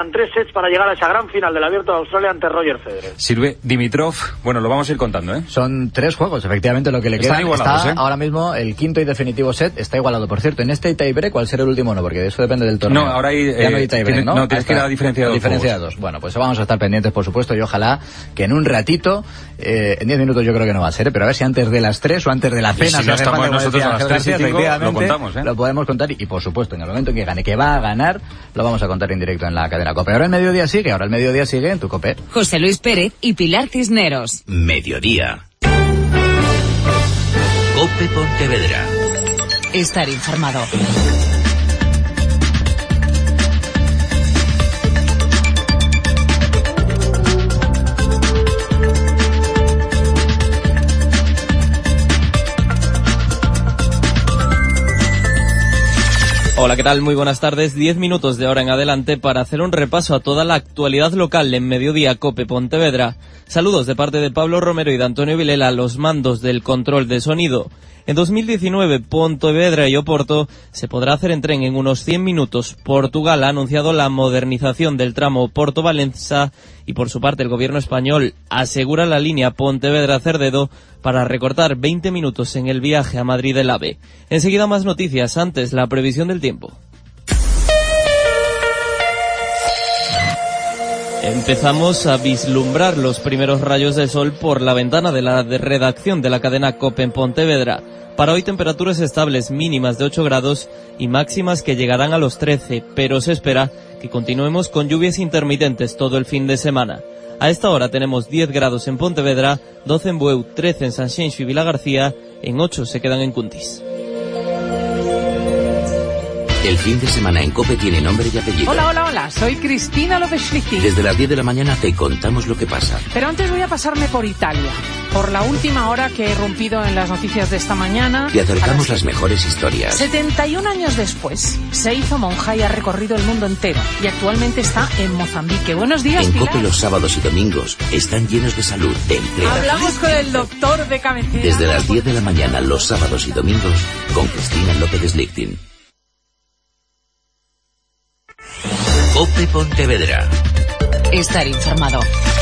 faltan 3 sets para llegar a esa gran final del Abierto de Australia ante Roger Federer. Sirve Dimitrov, bueno, lo vamos a ir contando, ¿eh? Son 3 juegos, efectivamente, lo que le queda. Está ahora mismo el quinto y definitivo set, está igualado. Por cierto, en este tiebreak, ¿cuál será el último? No, porque de eso depende del torneo. No, ahora ya no hay tiebreak, ¿no? No, tienes que ir a la diferencia de 2. Bueno, pues vamos a estar pendientes, por supuesto, y ojalá que en un ratito, en 10 minutos yo creo que no va a ser, pero a ver si antes de las 3 o antes de la cena, si no estamos nosotros a las 3 y 5, lo contamos, ¿eh? Lo podemos contar y, por supuesto, en el momento en que gane, que va a ganar, lo vamos a contar en directo en la cadena COPE. Ahora el mediodía sigue en tu COPE. José Luis Pérez y Pilar Cisneros. Mediodía. COPE Pontevedra. Estar informado. Hola, ¿qué tal? Muy buenas tardes. 10 minutos de ahora en adelante para hacer un repaso a toda la actualidad local en Mediodía COPE Pontevedra. Saludos de parte de Pablo Romero y de Antonio Vilela, los mandos del control de sonido. En 2019, Pontevedra y Oporto se podrá hacer en tren en unos 100 minutos. Portugal ha anunciado la modernización del tramo Oporto-Valença y por su parte el gobierno español asegura la línea Pontevedra-Cerdedo para recortar 20 minutos en el viaje a Madrid del AVE. Enseguida más noticias, antes la previsión del tiempo. Empezamos a vislumbrar los primeros rayos de sol por la ventana de la redacción de la cadena COPE en Pontevedra. Para hoy temperaturas estables mínimas de 8 grados y máximas que llegarán a los 13, pero se espera que continuemos con lluvias intermitentes todo el fin de semana. A esta hora tenemos 10 grados en Pontevedra, 12 en Bueu, 13 en Sanxenxo y Vilagarcía, en 8 se quedan en Cuntis. El fin de semana en COPE tiene nombre y apellido. Hola, soy Cristina López Schlichting. Desde las 10 de la mañana te contamos lo que pasa. Pero antes voy a pasarme por Italia, por la última hora que he rompido en las noticias de esta mañana. Te acercamos las mejores historias. 71 años después, se hizo monja y ha recorrido el mundo entero. Y actualmente está en Mozambique. Buenos días, En Pilar. COPE los sábados y domingos están llenos de salud, de empleo. Hablamos con el doctor de cabecera. Desde las 10 de la mañana los sábados y domingos con Cristina López Schlichting. COPE Pontevedra. Estar informado.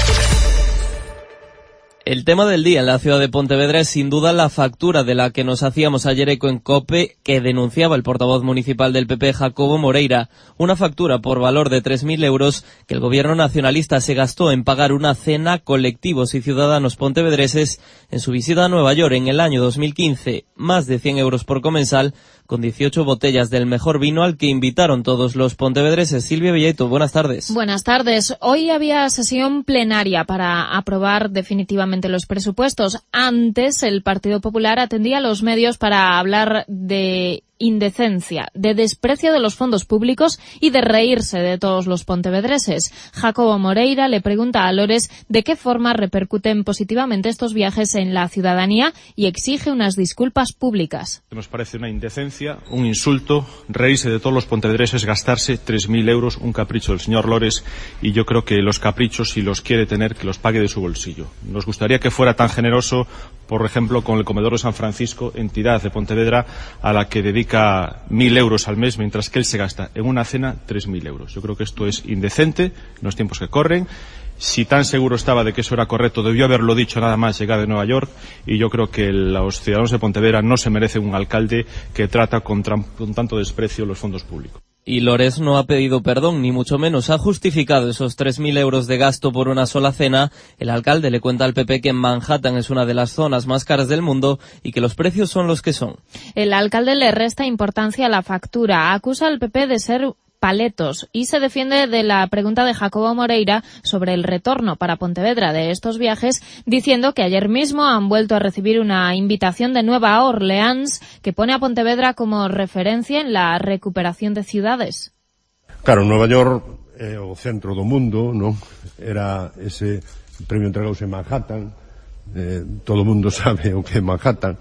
El tema del día en la ciudad de Pontevedra es sin duda la factura de la que nos hacíamos ayer eco en COPE, que denunciaba el portavoz municipal del PP, Jacobo Moreira. Una factura por valor de 3.000 euros que el gobierno nacionalista se gastó en pagar una cena a colectivos y ciudadanos pontevedreses en su visita a Nueva York en el año 2015. Más de 100 euros por comensal, con 18 botellas del mejor vino al que invitaron todos los pontevedreses. Silvia Villaito, buenas tardes. Buenas tardes. Hoy había sesión plenaria para aprobar definitivamente los presupuestos. Antes, el Partido Popular atendía a los medios para hablar de indecencia, de desprecio de los fondos públicos y de reírse de todos los pontevedreses. Jacobo Moreira le pregunta a Lores de qué forma repercuten positivamente estos viajes en la ciudadanía y exige unas disculpas públicas. Nos parece una indecencia, un insulto, reírse de todos los pontevedreses, gastarse 3.000 euros, un capricho del señor Lores, y yo creo que los caprichos, si los quiere tener, que los pague de su bolsillo. Nos gustaría que fuera tan generoso, por ejemplo, con el Comedor de San Francisco, entidad de Pontevedra, a la que dedica 1.000 euros al mes, mientras que él se gasta en una cena 3.000 euros. Yo creo que esto es indecente en los tiempos que corren. Si tan seguro estaba de que eso era correcto, debió haberlo dicho nada más llegar de Nueva York, y yo creo que los ciudadanos de Pontevedra no se merecen un alcalde que trata con tanto desprecio los fondos públicos. Y Lores no ha pedido perdón, ni mucho menos. Ha justificado esos 3.000 euros de gasto por una sola cena. El alcalde le cuenta al PP que Manhattan es una de las zonas más caras del mundo y que los precios son los que son. El alcalde le resta importancia a la factura. Acusa al PP de ser paletos y se defiende de la pregunta de Jacobo Moreira sobre el retorno para Pontevedra de estos viajes, diciendo que ayer mismo han vuelto a recibir una invitación de Nueva Orleans que pone a Pontevedra como referencia en la recuperación de ciudades. Claro, Nueva York é o centro do mundo, non? Era ese premio entregouse en Manhattan, todo o mundo sabe o que é Manhattan.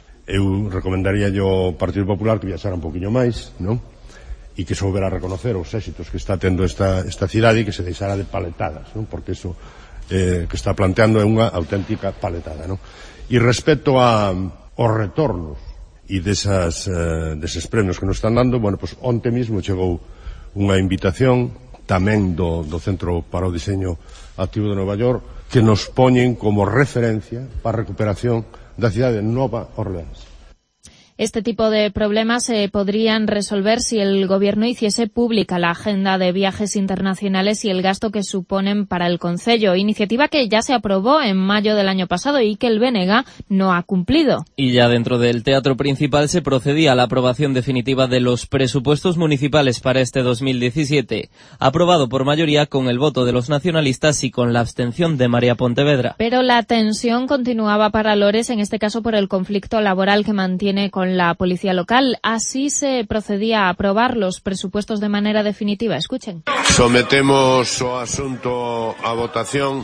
Eu recomendaría ao Partido Popular que viaxara un poquinho máis, non? E que soubera reconocer os éxitos que está tendo esta cidade e que se deixara de paletadas, non? Porque eso que está planteando é unha auténtica paletada, non? E respecto aos retornos e deses premios que nos están dando, bueno, pues onte mismo chegou unha invitación tamén do Centro para o Diseño Activo de Nova York, que nos poñen como referencia para a recuperación da cidade de Nova Orleans. Este tipo de problemas se podrían resolver si el Gobierno hiciese pública la agenda de viajes internacionales y el gasto que suponen para el concello, iniciativa que ya se aprobó en mayo del año pasado y que el BNG no ha cumplido. Y ya dentro del Teatro Principal se procedía a la aprobación definitiva de los presupuestos municipales para este 2017, aprobado por mayoría con el voto de los nacionalistas y con la abstención de María Pontevedra. Pero la tensión continuaba para Lores, en este caso por el conflicto laboral que mantiene con la policía local. Así se procedía a aprobar los presupuestos de manera definitiva. Escuchen. Sometemos o asunto a votación.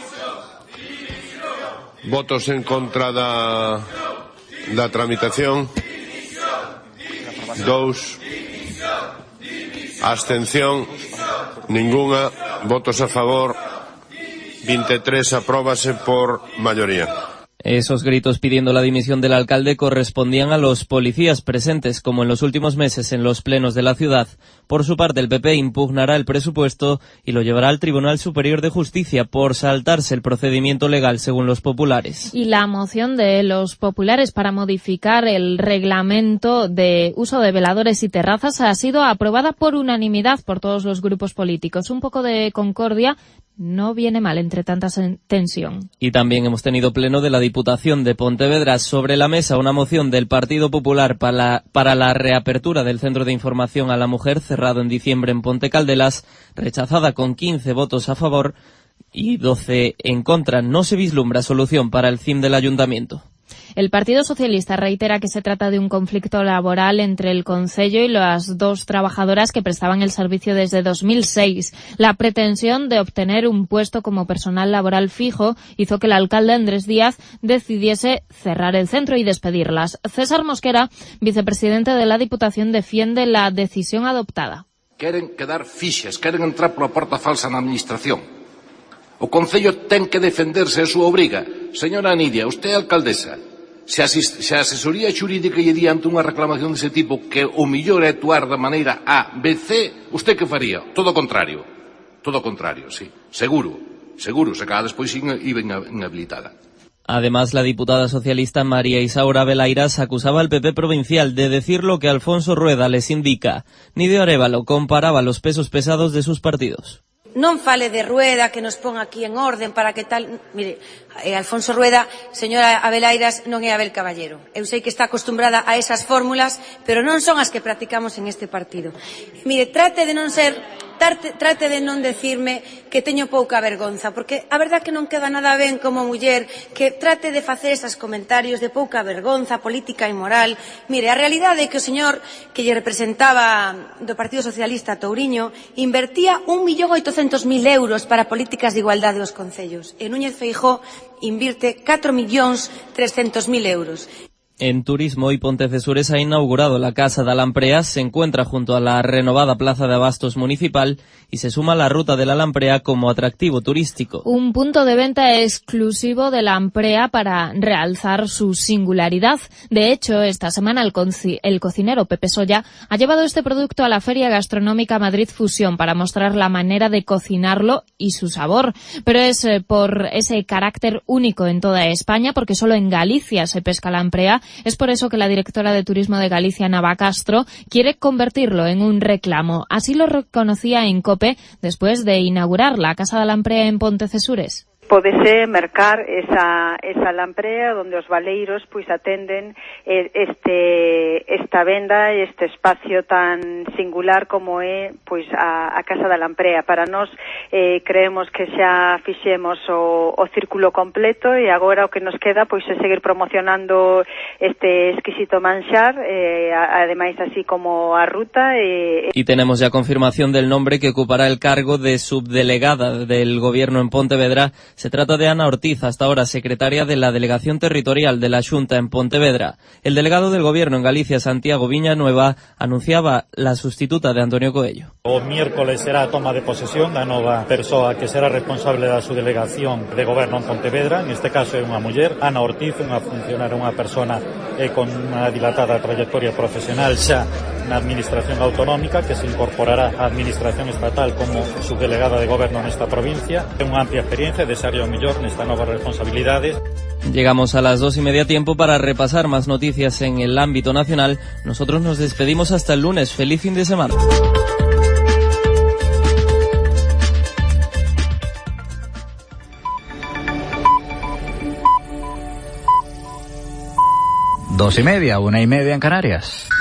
Votos en contra da tramitación. 2. Abstención. Ninguna. Votos a favor. 23. Apróbase por mayoría. Esos gritos pidiendo la dimisión del alcalde correspondían a los policías presentes, como en los últimos meses en los plenos de la ciudad. Por su parte, el PP impugnará el presupuesto y lo llevará al Tribunal Superior de Justicia por saltarse el procedimiento legal, según los populares. Y la moción de los populares para modificar el reglamento de uso de veladores y terrazas ha sido aprobada por unanimidad por todos los grupos políticos. Un poco de concordia no viene mal entre tanta tensión. Y también hemos tenido pleno de la Diputación de Pontevedra. Sobre la mesa una moción del Partido Popular para la reapertura del Centro de Información a la Mujer, cerrado en diciembre en Ponte Caldelas, rechazada con 15 votos a favor y 12 en contra. No se vislumbra solución para el CIM del Ayuntamiento. El Partido Socialista reitera que se trata de un conflicto laboral entre el concello y las dos trabajadoras que prestaban el servicio desde 2006. La pretensión de obtener un puesto como personal laboral fijo hizo que el alcalde Andrés Díaz decidiese cerrar el centro y despedirlas. César Mosquera, vicepresidente de la Diputación, defiende la decisión adoptada. Queren quedar fixas, queren entrar pola porta falsa na administración. O concello ten que defenderse, é súa obriga. Señora Nidia, usted é alcaldesa. Se a asesoría xurídica lle diante unha reclamación dese tipo que o millor é actuar da maneira A, B, C, usted que faría? Todo o contrario. Todo o contrario, sí. Seguro, se cada despois iba inhabilitada. Además, la diputada socialista María Isaura Belairas acusaba al PP provincial de decir lo que Alfonso Rueda les indica. Nidia Arévalo comparaba los pesos pesados de sus partidos. Non fale de Rueda, que nos pon aquí en orden para que tal... Mire, Alfonso Rueda, señora Abelairas, non é Abel Caballero. Eu sei que está acostumbrada a esas fórmulas, pero non son as que practicamos en este partido. Mire, trate de non decirme que teño pouca vergonza, porque a verdad que non queda nada ben como muller que trate de facer esos comentarios de pouca vergonza política e moral. Mire, a realidade é que o señor que lle representaba do Partido Socialista Touriño invertía 1.800.000 euros para políticas de igualdade dos concellos. E Núñez Feijóo invirte 4.300.000 euros. En Turismo y Pontecesures ha inaugurado la Casa de Alamprea, se encuentra junto a la renovada Plaza de Abastos Municipal y se suma a la Ruta de la Alamprea como atractivo turístico. Un punto de venta exclusivo de la Alamprea para realzar su singularidad. De hecho, esta semana el cocinero Pepe Soya ha llevado este producto a la Feria Gastronómica Madrid Fusión para mostrar la manera de cocinarlo y su sabor. Pero es por ese carácter único en toda España, porque solo en Galicia se pesca la Alamprea. Es por eso que la directora de Turismo de Galicia, Nava Castro, quiere convertirlo en un reclamo. Así lo reconocía en COPE después de inaugurar la Casa da Lamprea en Pontecesures. Pódese mercar esa lamprea onde os valeiros pois atenden esta venda, este espacio tan singular como é pois a Casa da Lamprea. Para nós creemos que xa fixemos o círculo completo e agora o que nos queda pois é seguir promocionando este exquisito manxar, ademais así como a ruta. Y tenemos ya confirmación del nombre que ocupará el cargo de subdelegada del Gobierno en Pontevedra. Se trata de Ana Ortiz, hasta ahora secretaria de la Delegación Territorial de la Xunta en Pontevedra. El delegado del Gobierno en Galicia, Santiago Viñanueva, anunciaba la sustituta de Antonio Coello. O miércoles será a toma de posesión da nova nova persoa que será responsable da subdelegación de goberno en Pontevedra. En este caso é unha muller, Ana Ortiz, unha funcionaria, unha persona con unha dilatada trayectoria profesional xa na administración autonómica, que se incorporará á administración estatal como subdelegada de goberno nesta provincia. Ten unha amplia experiencia, desearía o mellor nesta nova responsabilidades. Llegamos a las 2:30 tiempo para repasar más noticias en el ámbito nacional. Nosotros nos despedimos hasta el lunes. Feliz fin de semana. Dos y media, 1:30 en Canarias.